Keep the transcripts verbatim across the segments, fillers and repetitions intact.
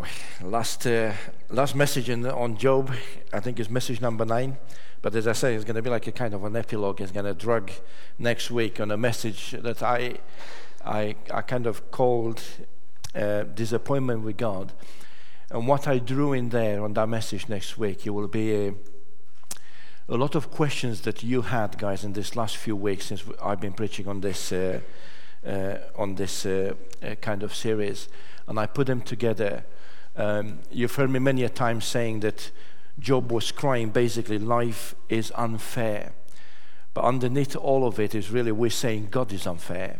last uh, last message in, on Job, I think is message number nine. But as I say, it's going to be like a kind of an epilogue. It's going to drag next week on a message that I I, I kind of called uh, disappointment with God. And what I drew in there on that message next week, it will be a, a lot of questions that you had, guys, in this last few weeks since I've been preaching on this uh, uh, on this uh, uh, kind of series. And I put them together. Um, you've heard me many a time saying that Job was crying, basically, life is unfair. But underneath all of it is really we're saying God is unfair.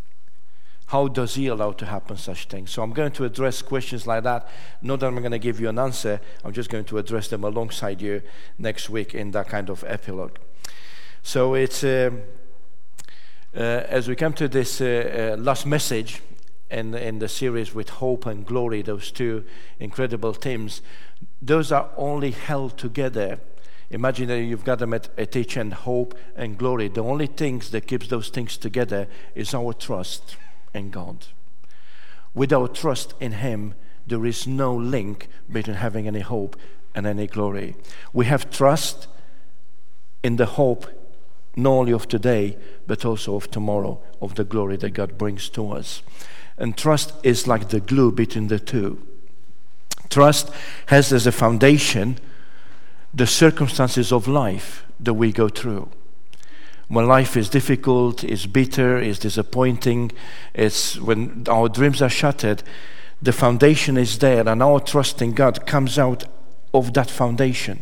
How does he allow to happen such things? So I'm going to address questions like that. Not that I'm going to give you an answer. I'm just going to address them alongside you next week in that kind of epilogue. So it's um, uh, as we come to this uh, uh, last message in, in the series with hope and glory, those two incredible themes, those are only held together. Imagine that you've got them at, at each end, hope and glory. The only things that keeps those things together is our trust in God. Without trust in Him, there is no link between having any hope and any glory. We have trust in the hope not only of today, but also of tomorrow, of the glory that God brings to us. And trust is like the glue between the two. Trust has as a foundation the circumstances of life that we go through. When life is difficult, is bitter, is disappointing, it's when our dreams are shattered, the foundation is there, and our trust in God comes out of that foundation.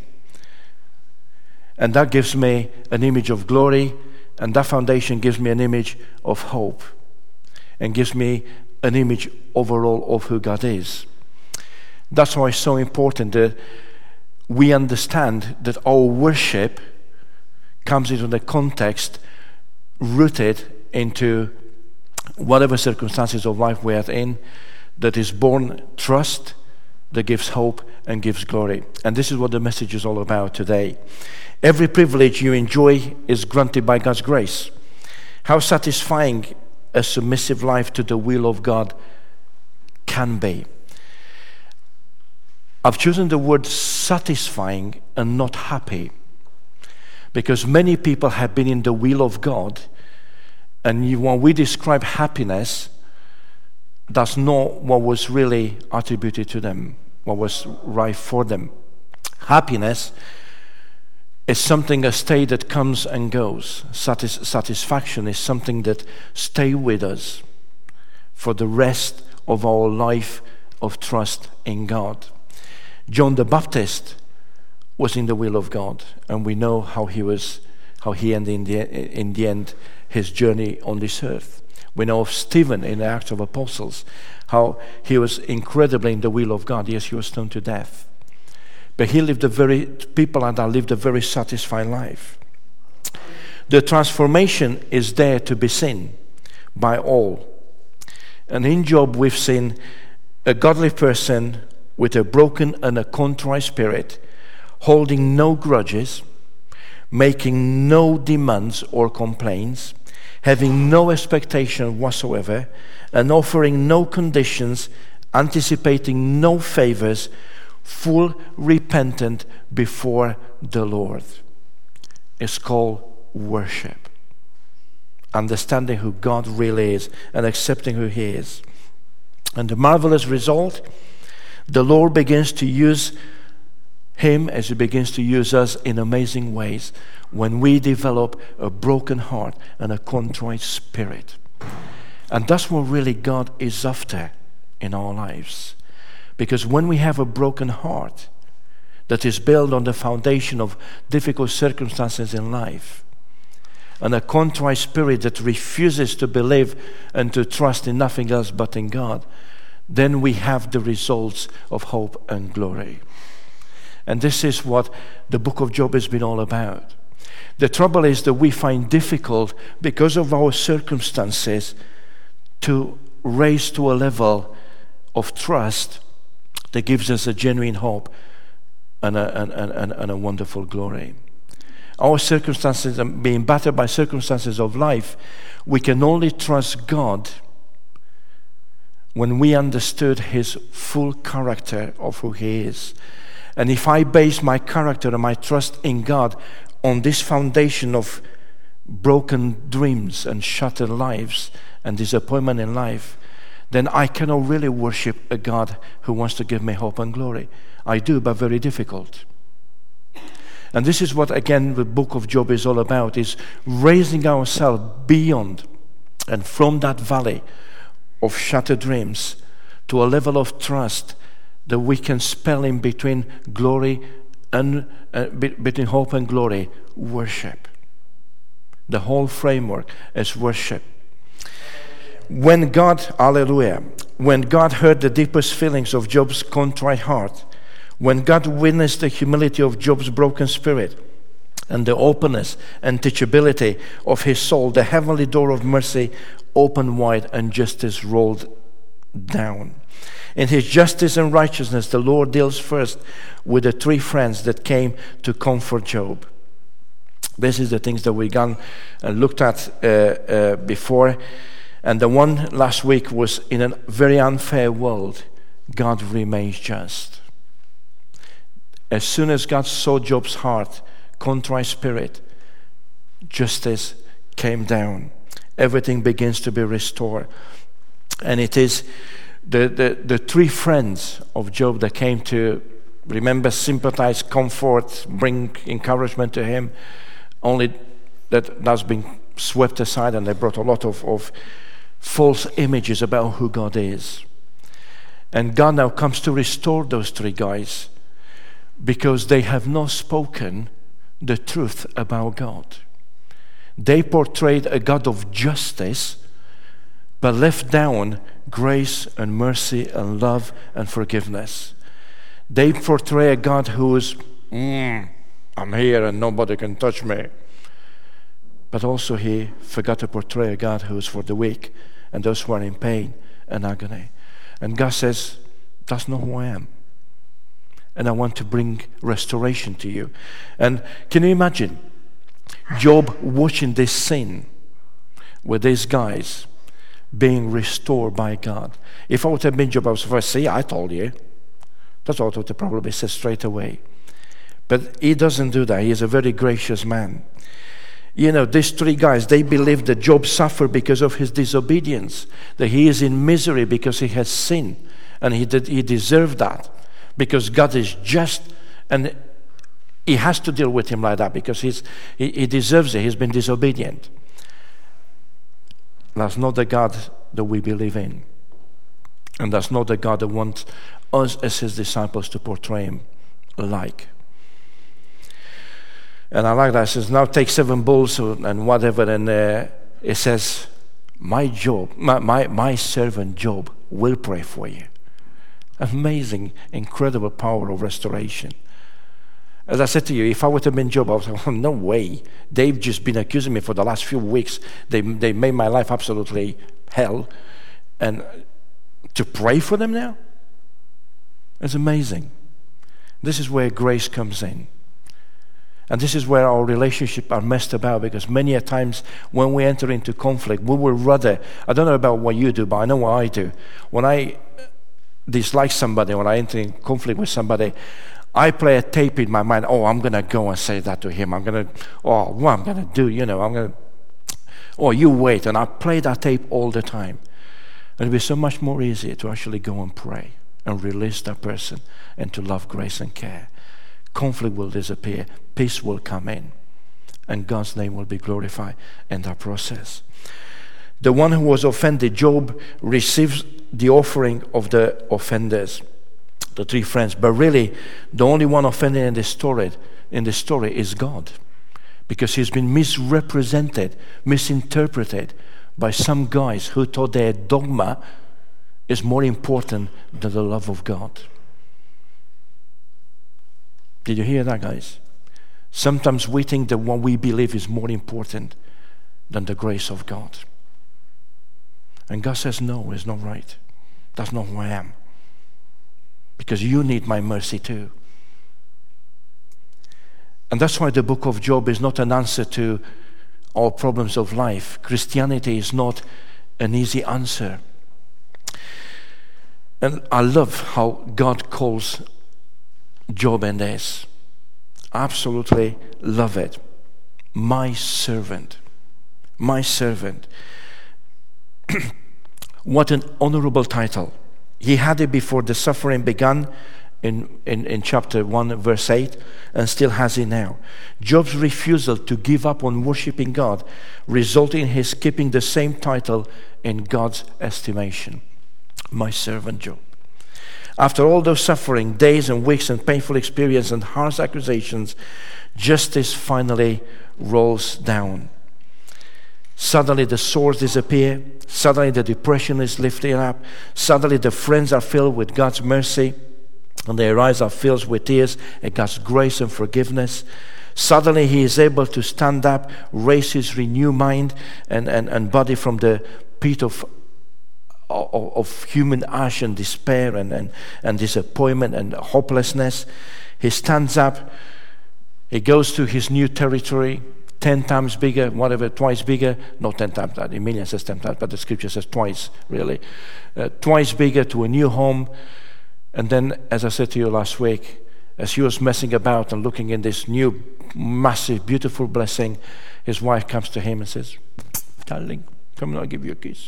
And that gives me an image of glory, and that foundation gives me an image of hope, and gives me an image overall of who God is. That's why it's so important that we understand that our worship comes into the context rooted into whatever circumstances of life we are in, that is born trust, that gives hope and gives glory. And this is what the message is all about today. Every privilege you enjoy is granted by God's grace. How satisfying a submissive life to the will of God can be. I've chosen the word satisfying and not happy, because many people have been in the will of God, and you, when we describe happiness, that's not what was really attributed to them, what was right for them. Happiness is something, a state that comes and goes. Satis- satisfaction is something that stays with us for the rest of our life of trust in God. John the Baptist was in the will of God, and we know how he was, how he ended in the, in the end his journey on this earth. We know of Stephen in the Acts of Apostles, how he was incredibly in the will of God. Yes, he was stoned to death, but he lived a very, people like that lived a very satisfied life. The transformation is there to be seen by all. And in Job we've seen a godly person with a broken and a contrite spirit, holding no grudges, making no demands or complaints, having no expectation whatsoever, and offering no conditions, anticipating no favors, full repentant before the Lord. It's called worship. Understanding who God really is and accepting who He is. And the marvelous result, the Lord begins to use him as He begins to use us in amazing ways when we develop a broken heart and a contrite spirit. And that's what really God is after in our lives. Because when we have a broken heart that is built on the foundation of difficult circumstances in life, and a contrite spirit that refuses to believe and to trust in nothing else but in God, then we have the results of hope and glory. And this is what the book of Job has been all about. The trouble is that we find difficult, because of our circumstances, to raise to a level of trust that gives us a genuine hope and a, and, and, and a wonderful glory. Our circumstances, being battered by circumstances of life, we can only trust God when we understood his full character of who he is. And if I base my character and my trust in God on this foundation of broken dreams and shattered lives and disappointment in life, then I cannot really worship a God who wants to give me hope and glory. I do, but very difficult. And this is what, again, the book of Job is all about, is raising ourselves beyond and from that valley of shattered dreams to a level of trust that we can spell in between glory and uh, be, between hope and glory, worship. The whole framework is worship. When God, hallelujah, when God heard the deepest feelings of Job's contrite heart, when God witnessed the humility of Job's broken spirit and the openness and teachability of his soul, the heavenly door of mercy opened wide and justice rolled down. In his justice and righteousness, the Lord deals first with the three friends that came to comfort Job. This is the things that we gone and looked at uh, uh, before. And the one last week was, in a very unfair world, God remains just. As soon as God saw Job's heart, contrite spirit, justice came down. Everything begins to be restored. And it is the, the, the three friends of Job that came to, remember, sympathize, comfort, bring encouragement to him, only that that's been swept aside, and they brought a lot of, of false images about who God is. And God now comes to restore those three guys because they have not spoken the truth about God. They portrayed a God of justice, but left down grace and mercy and love and forgiveness. They portray a God who is, mm, I'm here and nobody can touch me. But also he forgot to portray a God who is for the weak and those who are in pain and agony. And God says, that's not who I am. And I want to bring restoration to you. And can you imagine Job watching this scene with these guys being restored by God? If I would have been Job, I was first, see, I told you. That's what I would have probably said straight away. But he doesn't do that. He is a very gracious man. You know, these three guys, they believe that Job suffered because of his disobedience, that he is in misery because he has sinned, and he did, he deserved that because God is just, and he has to deal with him like that because he's, he, he deserves it. He's been disobedient. That's not the God that we believe in, and that's not the God that wants us as his disciples to portray him like. And I like that. It says, now take seven bulls and whatever. And uh, it says, my Job, my, my, my servant Job will pray for you. Amazing, incredible power of restoration. As I said to you, if I would have been Job, I was like, oh, no way. They've just been accusing me for the last few weeks. They, they made my life absolutely hell. And to pray for them now? It's amazing. This is where grace comes in. And this is where our relationships are messed about, because many a times when we enter into conflict, we will rather, I don't know about what you do, but I know what I do. When I dislike somebody, when I enter in conflict with somebody, I play a tape in my mind. Oh, I'm going to go and say that to him. I'm going to, oh, what I'm going to do, you know, I'm going to, oh, you wait. And I play that tape all the time. And it'll be so much more easier to actually go and pray and release that person and to love, grace, and care. Conflict will disappear, peace will come in, and God's name will be glorified in that process. The one who was offended, Job, receives the offering of the offenders, the three friends, but really the only one offended in this story, in this story is God, because he's been misrepresented, misinterpreted by some guys who thought their dogma is more important than the love of God. Did you hear that, guys? Sometimes we think that what we believe is more important than the grace of God. And God says, no, it's not right. That's not who I am. Because you need my mercy too. And that's why the book of Job is not an answer to all problems of life. Christianity is not an easy answer. And I love how God calls Job in this. Absolutely love it. My servant. My servant. What an honorable title. He had it before the suffering began in, in, in chapter one, verse eight, and still has it now. Job's refusal to give up on worshiping God resulted in his keeping the same title in God's estimation. My servant Job. After all those suffering, days and weeks and painful experience and harsh accusations, justice finally rolls down. Suddenly the sores disappear. Suddenly the depression is lifted up. Suddenly the friends are filled with God's mercy, and their eyes are filled with tears at God's grace and forgiveness. Suddenly he is able to stand up, raise his renewed mind and, and, and body from the pit of Of, of human ash and despair and, and, and disappointment and hopelessness. He stands up, he goes to his new territory, ten times bigger, whatever, twice bigger, not ten times that, Emilian says ten times, but the scripture says twice, really. Uh, twice bigger, to a new home. And then, as I said to you last week, as he was messing about and looking in this new, massive, beautiful blessing, his wife comes to him and says, darling, come and I'll give you a kiss.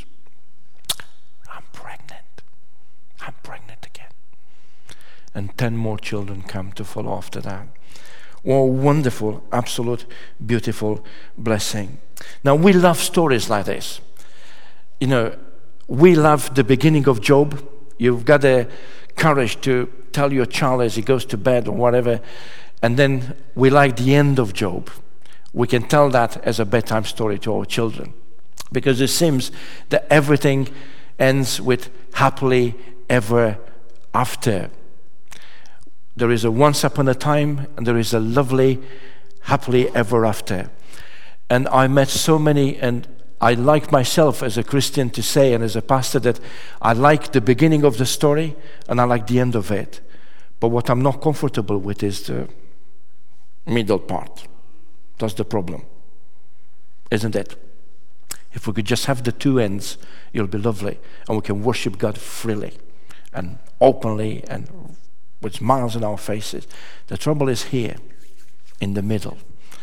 I'm pregnant again. And ten more children come to follow after that. Oh, wonderful, absolute, beautiful blessing. Now, we love stories like this. You know, we love the beginning of Job. You've got the courage to tell your child as he goes to bed or whatever. And then we like the end of Job. We can tell that as a bedtime story to our children. Because it seems that everything ends with happily ever after. There is a once upon a time, and there is a lovely happily ever after. And I met so many, and I like myself as a Christian to say, and as a pastor, that I like the beginning of the story and I like the end of it. But what I'm not comfortable with is the middle part. That's the problem, isn't it? If we could just have the two ends, it'll be lovely, and we can worship God freely and openly and with smiles on our faces. The trouble is here, in the middle.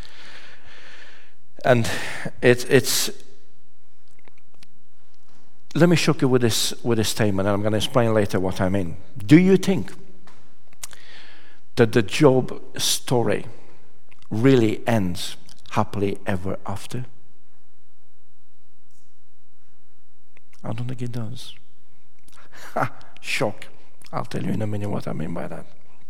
And it, it's, let me shock you with this, with this statement, and I'm going to explain later what I mean. Do you think that the Job story really ends happily ever after? I don't think it does. Ha! Shock. I'll tell you in a minute what I mean by that.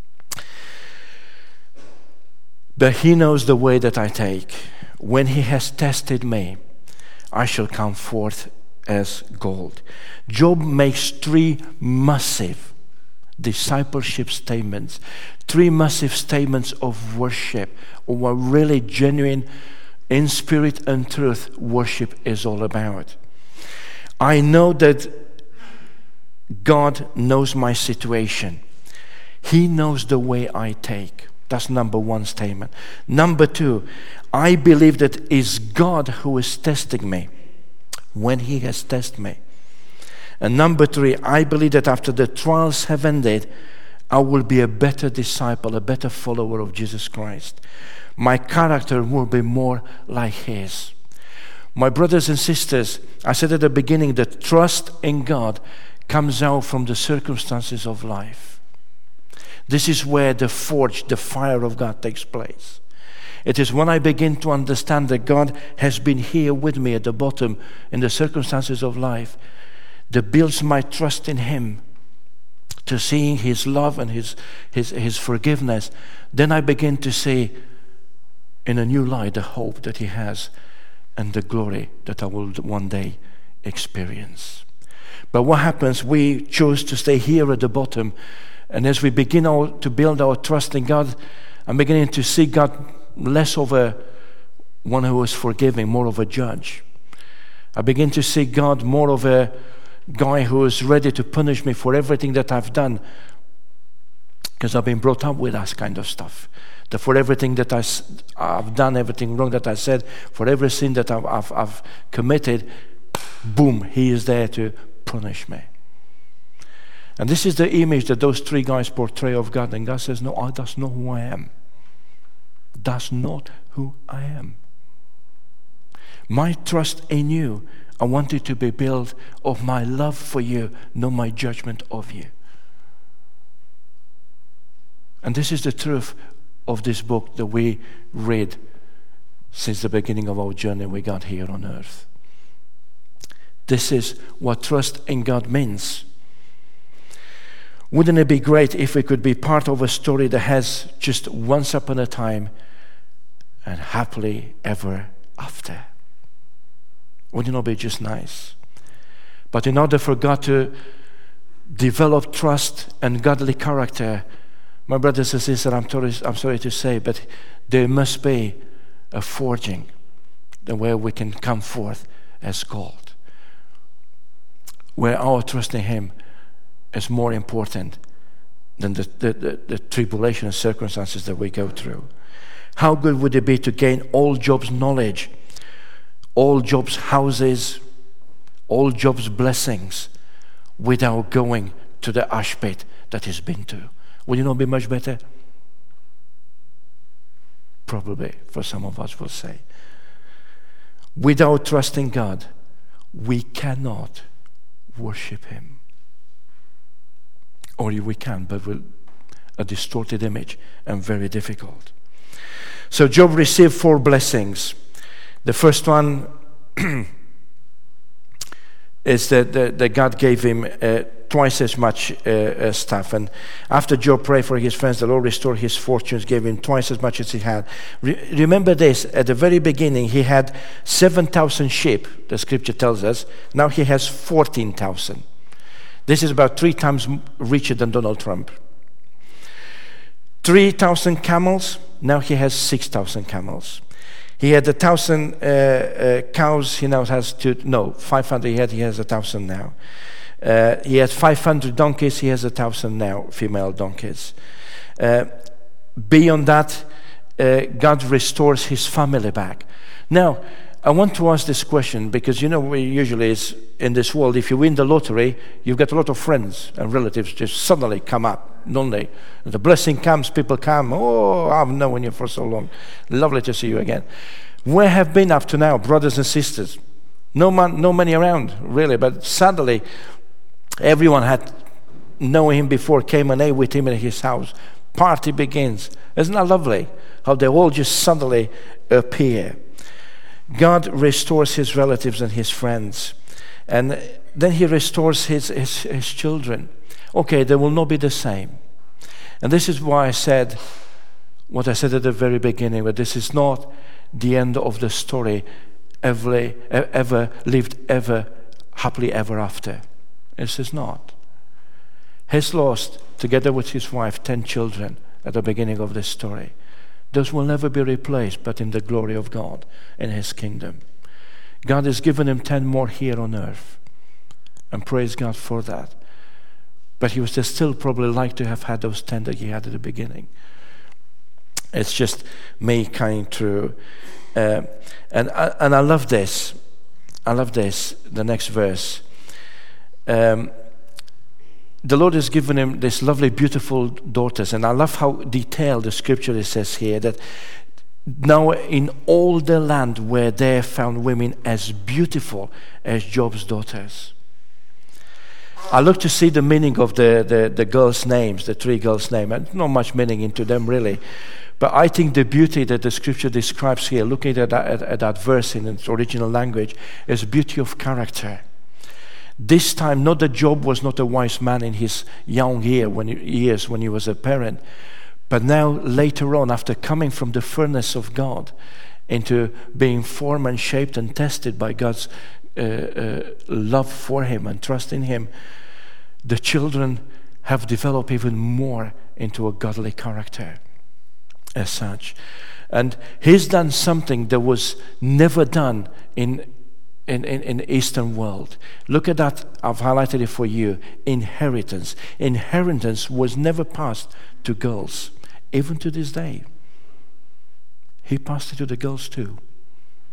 But he knows the way that I take. When he has tested me, I shall come forth as gold. Job makes three massive discipleship statements, three massive statements of worship, or what really genuine, in spirit and truth, worship is all about. I know that God knows my situation. He knows the way I take. That's number one statement. Number two, I believe that it's God who is testing me when He has tested me. And number three, I believe that after the trials have ended, I will be a better disciple, a better follower of Jesus Christ. My character will be more like His. My brothers and sisters, I said at the beginning that trust in God comes out from the circumstances of life. This is where the forge, the fire of God takes place. It is when I begin to understand that God has been here with me at the bottom in the circumstances of life that builds my trust in Him, to seeing His love and His, His, His forgiveness. Then I begin to see in a new light the hope that He has and the glory that I will one day experience. But what happens? We choose to stay here at the bottom, and as we begin our, to build our trust in God, I'm beginning to see God less of a one who is forgiving, more of a judge. I begin to see God more of a guy who is ready to punish me for everything that I've done, because I've been brought up with that kind of stuff. That for everything that I, I've done, everything wrong that I said, for every sin that I've, I've, I've committed, boom, He is there to punish me. And this is the image that those three guys portray of God. And God says, no, oh, that's not who I am. That's not who I am. My trust in you, I want it to be built of my love for you, not my judgment of you. And this is the truth of this book that we read since the beginning of our journey we got here on earth. This is what trust in God means. Wouldn't it be great if we could be part of a story that has just once upon a time and happily ever after? Wouldn't it be just nice? But in order for God to develop trust and godly character, my brothers and sisters, I'm sorry, I'm sorry to say, but there must be a forging where we can come forth as gold, where our trust in Him is more important than the, the, the, the tribulation and circumstances that we go through. How good would it be to gain all Job's knowledge, all Job's houses, all Job's blessings, without going to the ash pit that he's been to? Would it not be much better? Probably, for some of us will say. Without trusting God, we cannot worship Him. Or we can, but with a distorted image and very difficult. So Job received four blessings. The first one is that, that, that God gave him uh, twice as much uh, uh, stuff. And after Job prayed for his friends, the Lord restored his fortunes, gave him twice as much as he had. Re- remember this, at the very beginning, he had seven thousand sheep, the scripture tells us. Now he has fourteen thousand. This is about three times richer than Donald Trump. three thousand camels, now he has six thousand camels. He had a thousand uh, uh, cows, he now has two, no, five hundred he had, he has a thousand now. Uh, he had five hundred donkeys, he has a thousand now, female donkeys. Uh, beyond that, uh, God restores his family back. Now, I want to ask this question because, you know, we usually is in this world, if you win the lottery, you've got a lot of friends and relatives just suddenly come up, don't they? The blessing comes, people come, oh, I've known you for so long. Lovely to see you again. Where have been up to now, brothers and sisters? No man, no many around, really, but suddenly everyone had known him before, came and ate with him in his house. Party begins. Isn't that lovely? How they all just suddenly appear. God restores his relatives and his friends. And then he restores his, his, his children. Okay, they will not be the same. And this is why I said what I said at the very beginning, but this is not the end of the story, ever, ever lived ever happily ever after. This is not. He's lost, together with his wife, ten children at the beginning of this story. Those will never be replaced, but in the glory of God, in his kingdom. God has given him ten more here on earth. And praise God for that. But he would still probably like to have had those ten that he had at the beginning. It's just me coming through. Uh, and, I, and I love this. I love this, the next verse. Um, The Lord has given him these lovely, beautiful daughters. And I love how detailed the scripture says here that now in all the land where they found women as beautiful as Job's daughters. I look to see the meaning of the, the, the girls' names, the three girls' names. And not much meaning into them really. But I think the beauty that the scripture describes here, looking at that, at, at that verse in its original language, is beauty of character. This time, not that Job was not a wise man in his young year when he, years when he was a parent, but now later on, after coming from the furnace of God into being formed and shaped and tested by God's uh, uh, love for him and trust in him, the children have developed even more into a godly character as such. And he's done something that was never done in In, in, in the Eastern world. Look at that. I've highlighted it for you. Inheritance. Inheritance was never passed to girls, even to this day. He passed it to the girls too.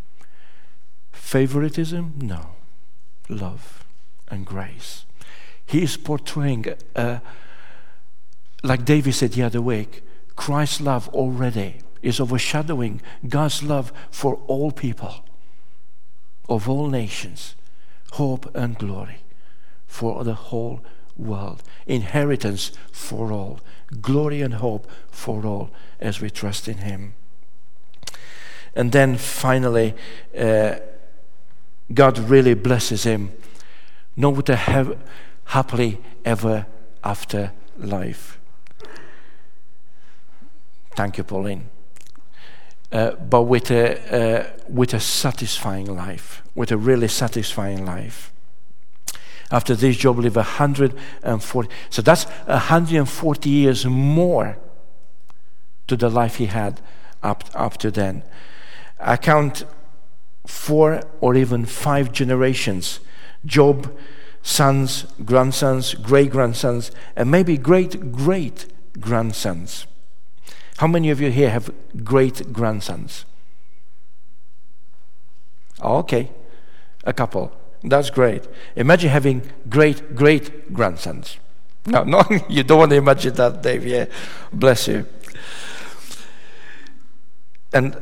Favoritism? No. Love and grace. He is portraying, uh, like David said the other week, Christ's love already is overshadowing God's love for all people, of all nations, hope and glory for the whole world, inheritance for all, glory and hope for all as we trust in Him. And then finally, uh, God really blesses him, not with a ha- happily ever after life. Thank you, Pauline. Uh, but with a uh, with a satisfying life, with a really satisfying life. After this, Job lived one hundred forty. So that's one hundred forty years more to the life he had up up to then. I count four or even five generations: Job, sons, grandsons, great-grandsons, and maybe great-great-grandsons. How many of you here have great-grandsons? Oh, okay, a couple. That's great. Imagine having great-great-grandsons. No, no, you don't want to imagine that, Dave. Yeah, bless you. And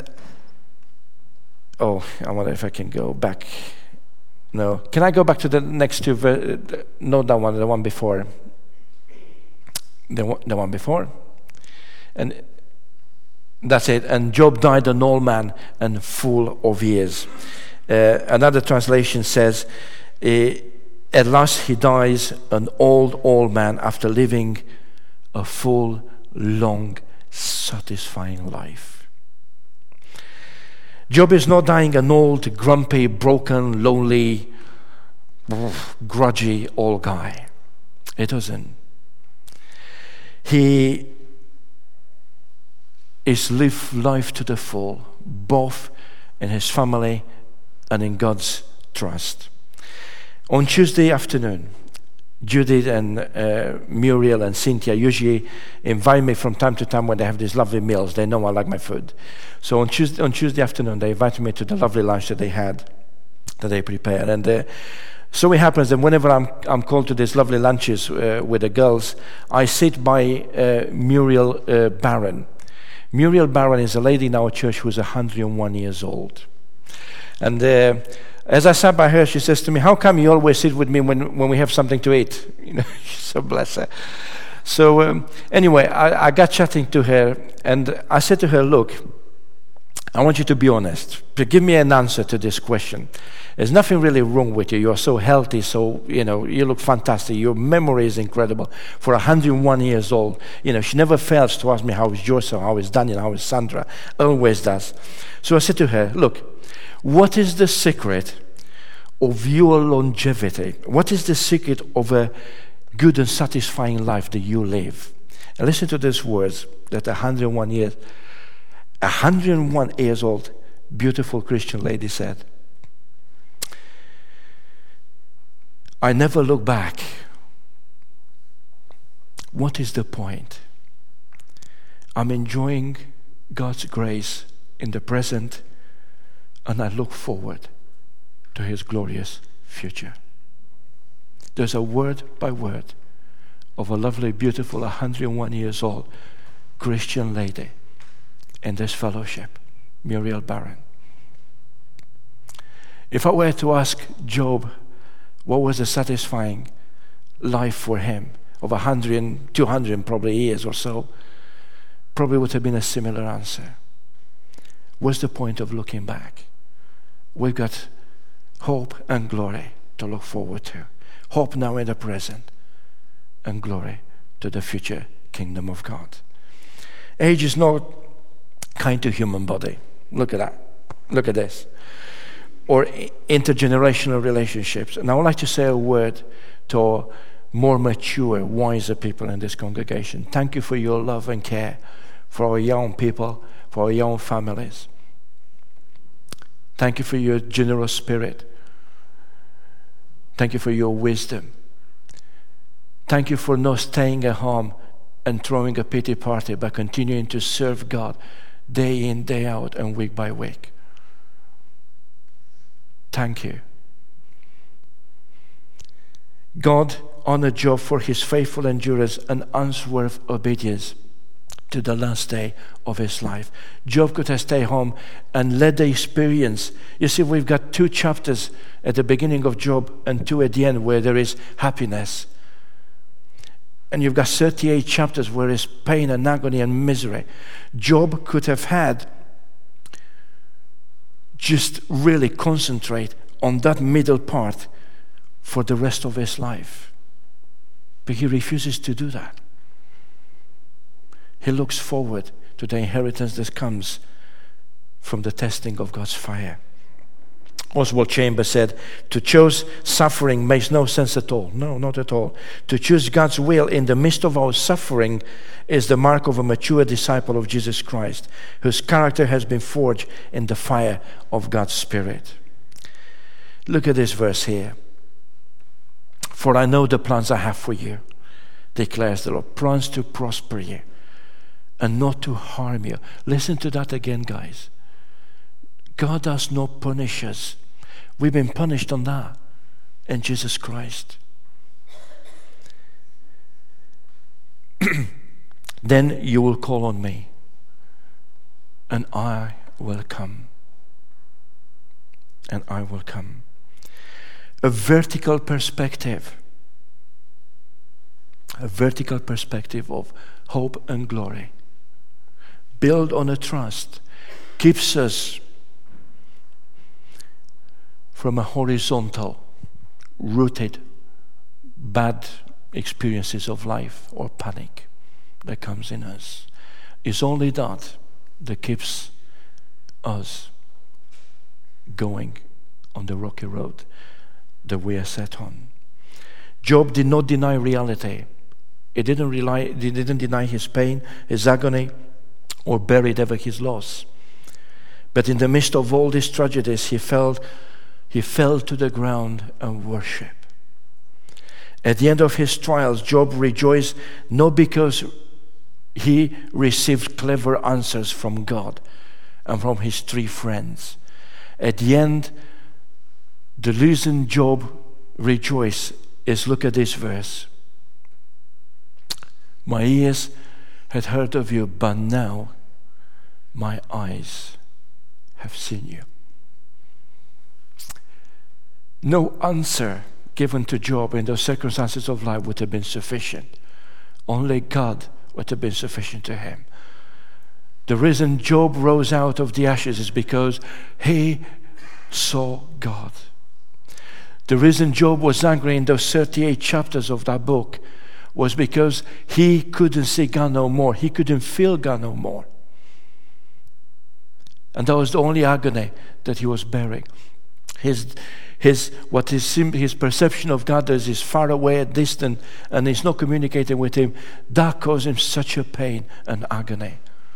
oh, I wonder if I can go back. No, can I go back to the next two? Ver- no, that one, the one before. The one, the one before, and that's it. And Job died an old man and full of years. Uh, another translation says, uh, at last he dies an old, old man after living a full, long, satisfying life. Job is not dying an old, grumpy, broken, lonely, grudgy old guy. It doesn't. He is lived life to the full, both in his family and in God's trust. On Tuesday afternoon, Judith and uh, Muriel and Cynthia usually invite me from time to time when they have these lovely meals. They know I like my food. So on Tuesday, on Tuesday afternoon, they invited me to the lovely lunch that they had, that they prepared. And uh, so it happens that whenever I'm I'm called to these lovely lunches uh, with the girls, I sit by uh, Muriel uh, Barron. Muriel Barron is a lady in our church who is one hundred one years old. And uh, as I sat by her, she says to me, "How come you always sit with me when, when we have something to eat?" You know, so bless her. So um, anyway, I, I got chatting to her, and I said to her, "Look, I want you to be honest. To give me an answer to this question. There's nothing really wrong with you. You're so healthy, so, you know, you look fantastic. Your memory is incredible. For one hundred one years old, you know, she never fails to ask me how is Joseph, how is Daniel, how is Sandra. Always does." So I said to her, "Look, what is the secret of your longevity? What is the secret of a good and satisfying life that you live?" And listen to these words that one hundred one years, one hundred one years old, beautiful Christian lady said. "I never look back. What is the point? I'm enjoying God's grace in the present, and I look forward to His glorious future." There's a word by word of a lovely, beautiful, one hundred one years old Christian lady in this fellowship, Muriel Barron. If I were to ask Job what was a satisfying life for him of one hundred, two hundred probably years or so, probably would have been a similar answer. What's the point of looking back? We've got hope and glory to look forward to. Hope now in the present, and glory to the future kingdom of God. Age is not kind to human body. Look at that. Look at this. Or intergenerational relationships. And I would like to say a word to more mature, wiser people in this congregation. Thank you for your love and care for our young people, for our young families. Thank you for your generous spirit. Thank you for your wisdom. Thank you for not staying at home and throwing a pity party, but continuing to serve God day in, day out, and week by week. Thank you. God honored Job for his faithful endurance and unswerved obedience to the last day of his life. Job could have stayed home and let the experience. You see, we've got two chapters at the beginning of Job and two at the end where there is happiness. And you've got thirty-eight chapters where there's pain and agony and misery. Job could have had just really concentrate on that middle part for the rest of his life. But he refuses to do that. He looks forward to the inheritance that comes from the testing of God's fire. Oswald Chambers said, to choose suffering makes no sense at all. No, not at all. To choose God's will in the midst of our suffering is the mark of a mature disciple of Jesus Christ, whose character has been forged in the fire of God's Spirit. Look at this verse here. For I know the plans I have for you, declares the Lord, plans to prosper you and not to harm you. Listen to that again, guys. God does not punish us. We've been punished on that in Jesus Christ. Then you will call on me, and I will come. And I will come. A vertical perspective. A vertical perspective of hope and glory. Built on a trust. Keeps us from a horizontal, rooted, bad experiences of life or panic that comes in us. It's only that that keeps us going on the rocky road that we are set on. Job did not deny reality. He didn't rely, he didn't deny his pain, his agony, or buried ever his loss. But in the midst of all these tragedies, he felt He fell to the ground and worshiped. At the end of his trials, Job rejoiced not because he received clever answers from God and from his three friends. At the end, the reason Job rejoiced is, look at this verse. My ears had heard of you, but now my eyes have seen you. No answer given to Job in those circumstances of life would have been sufficient. Only God would have been sufficient to him. The reason Job rose out of the ashes is because he saw God. The reason Job was angry in those thirty-eight chapters of that book was because he couldn't see God no more. He couldn't feel God no more. And that was the only agony that he was bearing. His His what his his perception of God is is far away, distant, and he's not communicating with him. That caused him such a pain and agony.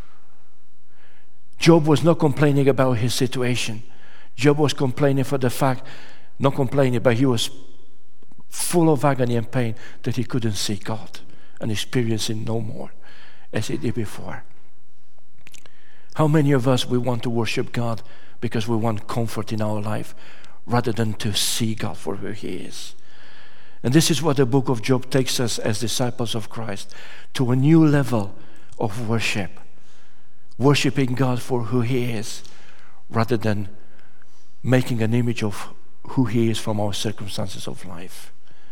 Job was not complaining about his situation. Job was complaining for the fact, not complaining, but he was full of agony and pain that he couldn't see God and experience Him no more as he did before. How many of us we want to worship God because we want comfort in our life, rather than to see God for who He is? And this is what the book of Job takes us as disciples of Christ, to a new level of worship. Worshiping God for who He is, rather than making an image of who He is from our circumstances of life.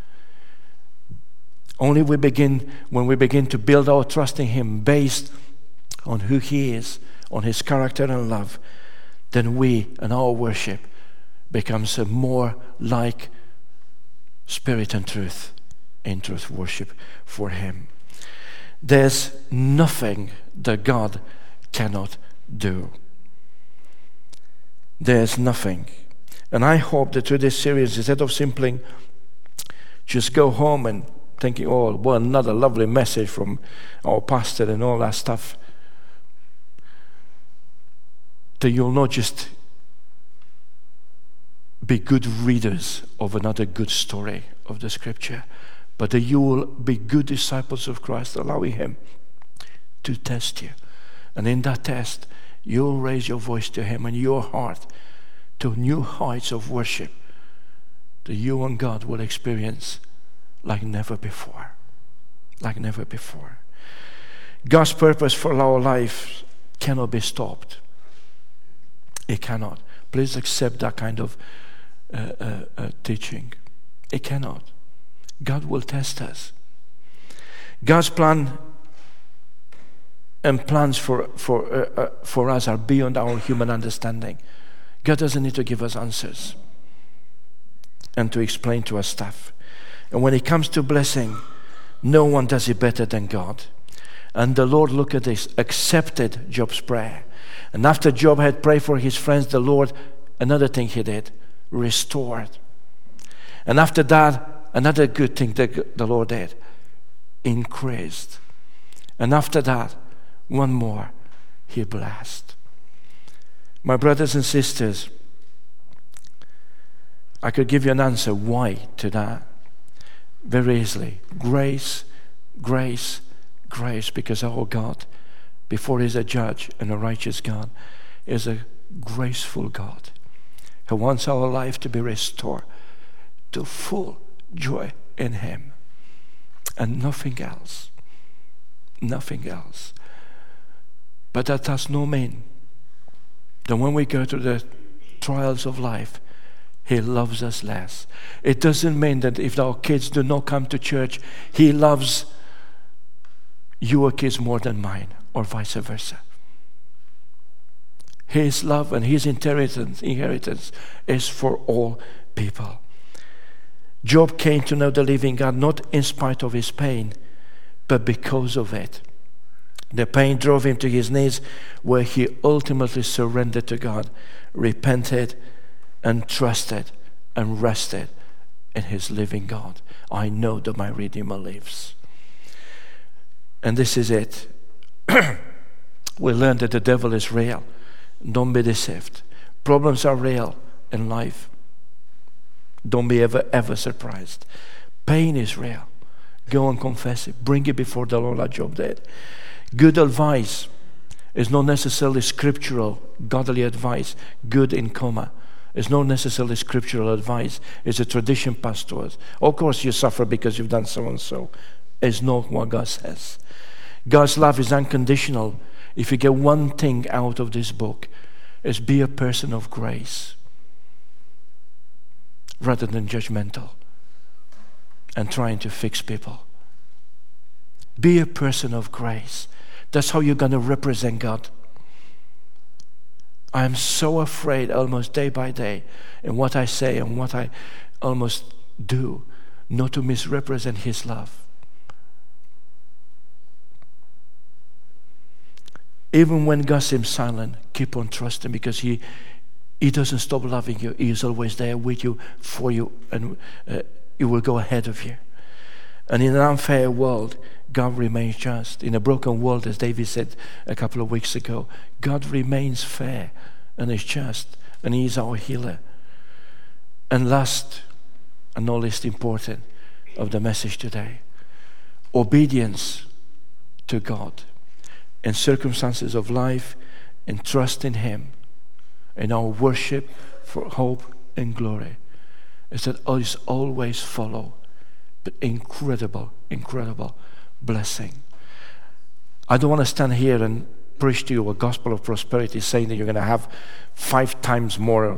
Only we begin, when we begin to build our trust in Him based on who He is, on His character and love, then we and our worship becomes a more like spirit and truth, in truth worship for Him. There's nothing that God cannot do. There's nothing. And I hope that through this series, instead of simply just go home and thinking, oh, well, another lovely message from our pastor and all that stuff, that you'll not just be good readers of another good story of the Scripture, but that you will be good disciples of Christ, allowing Him to test you. And in that test, you'll raise your voice to Him and your heart to new heights of worship that you and God will experience like never before. Like never before. God's purpose for our life cannot be stopped. It cannot. Please accept that kind of uh, uh, uh, teaching. It cannot. God will test us. God's plan and plans for for uh, uh, for us are beyond our human understanding. God doesn't need to give us answers and to explain to us stuff. And when it comes to blessing, no one does it better than God. And the Lord, look at this, accepted Job's prayer. And after Job had prayed for his friends, the Lord, another thing he did, restored. And after that, another good thing that the Lord did, increased. And after that, one more, he blessed. My brothers and sisters, I could give you an answer why to that very easily. Grace, grace, grace, because our God, before He's a judge and a righteous God, is a graceful God who wants our life to be restored to full joy in Him and nothing else. Nothing else. But that does not mean that when we go through the trials of life, He loves us less. It doesn't mean that if our kids do not come to church, He loves your kids more than mine, or vice versa. His love and His inheritance, inheritance is for all people. Job came to know the living God not in spite of his pain, but because of it. The pain drove him to his knees, where he ultimately surrendered to God, repented, and trusted and rested in his living God. I know that my Redeemer lives. And this is it. We learned that the devil is real. Don't be deceived. Problems are real in life. Don't be ever, ever surprised. Pain is real. Go and confess it. Bring it before the Lord like Job did. Good advice is not necessarily scriptural, godly advice. Good in comma. It's not necessarily scriptural advice. It's a tradition passed to us. Of course you suffer because you've done so and so. It's not what God says. God's love is unconditional. If you get one thing out of this book, it's be a person of grace rather than judgmental and trying to fix people. Be a person of grace. That's how you're going to represent God. I am so afraid almost day by day in what I say and what I almost do not to misrepresent His love. Even when God seems silent, keep on trusting, because He He doesn't stop loving you. He is always there with you, for you, and uh, He will go ahead of you. And in an unfair world, God remains just. In a broken world, as David said a couple of weeks ago, God remains fair and is just, and He is our healer. And last, and not least important of the message today, obedience to God in circumstances of life, and trust in Him, in our worship for hope and glory, is that us always follow but incredible, incredible blessing. I don't want to stand here and preach to you a gospel of prosperity saying that you're going to have five times more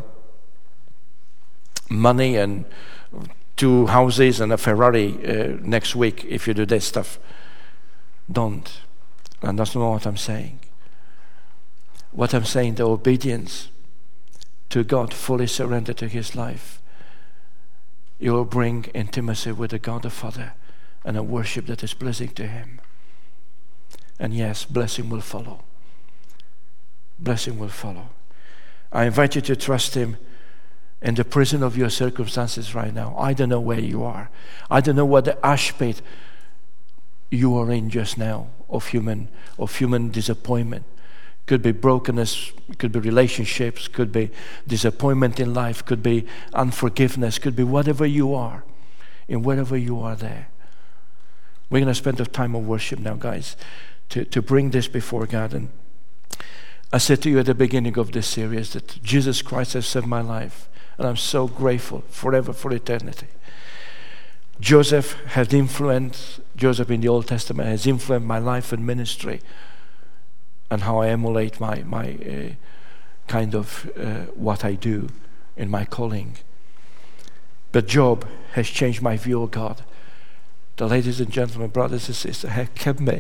money and two houses and a Ferrari uh, next week if you do this stuff. Don't. And that's not what I'm saying. What I'm saying, the obedience to God, fully surrendered to His life, you will bring intimacy with the God the Father and a worship that is pleasing to Him. And yes, blessing will follow. Blessing will follow. I invite you to trust Him in the prison of your circumstances right now. I don't know where you are. I don't know what the ash pit you are in just now of human of human disappointment. Could be brokenness, could be relationships, could be disappointment in life, could be unforgiveness, could be whatever you are, and wherever you are there. We're going to spend a time of worship now, guys, to, to bring this before God. And I said to you at the beginning of this series that Jesus Christ has saved my life, and I'm so grateful forever, for eternity. Joseph has influenced, Joseph in the Old Testament has influenced my life and ministry and how I emulate my, my uh, kind of uh, what I do in my calling. But Job has changed my view of God. The ladies and gentlemen, brothers and sisters, have kept me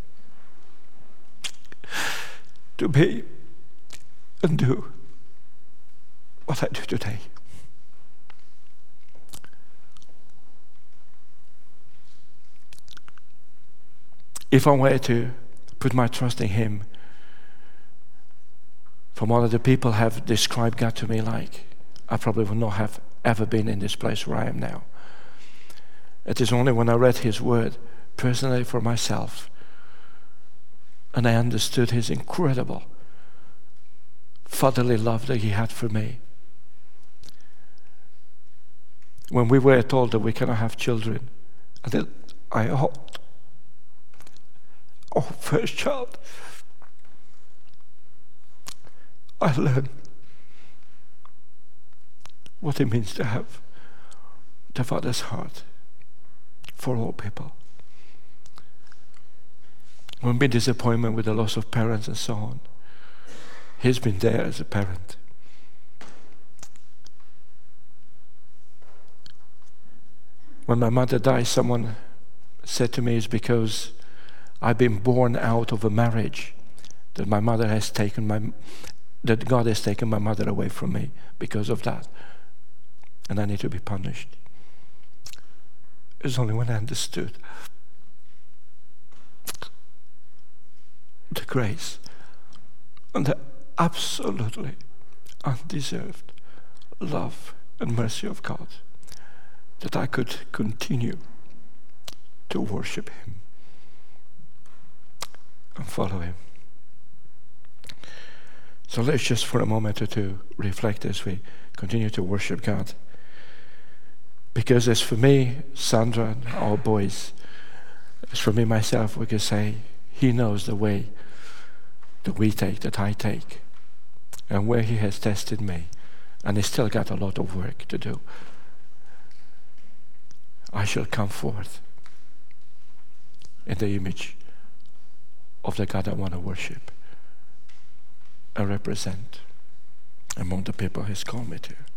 to be and do what I do today. If I were to put my trust in Him, from what other people have described God to me like, I probably would not have ever been in this place where I am now. It is only when I read His Word personally for myself and I understood His incredible fatherly love that He had for me. When we were told that we cannot have children, and that I hoped, oh, first child, I learned what it means to have the Father's heart for all people. When been disappointment with the loss of parents and so on, He's been there as a parent. When my mother died, someone said to me, it's because I've been born out of a marriage that my mother has taken my, that God has taken my mother away from me because of that. And I need to be punished. It's only when I understood the grace and the absolutely undeserved love and mercy of God that I could continue to worship Him and follow Him. So let's just for a moment or two reflect as we continue to worship God. Because as for me, Sandra and our boys, as for me myself, we can say He knows the way that we take, that I take, and where He has tested me, and He's still got a lot of work to do. I shall come forth in the image of the God I want to worship and represent among the people He's called me to.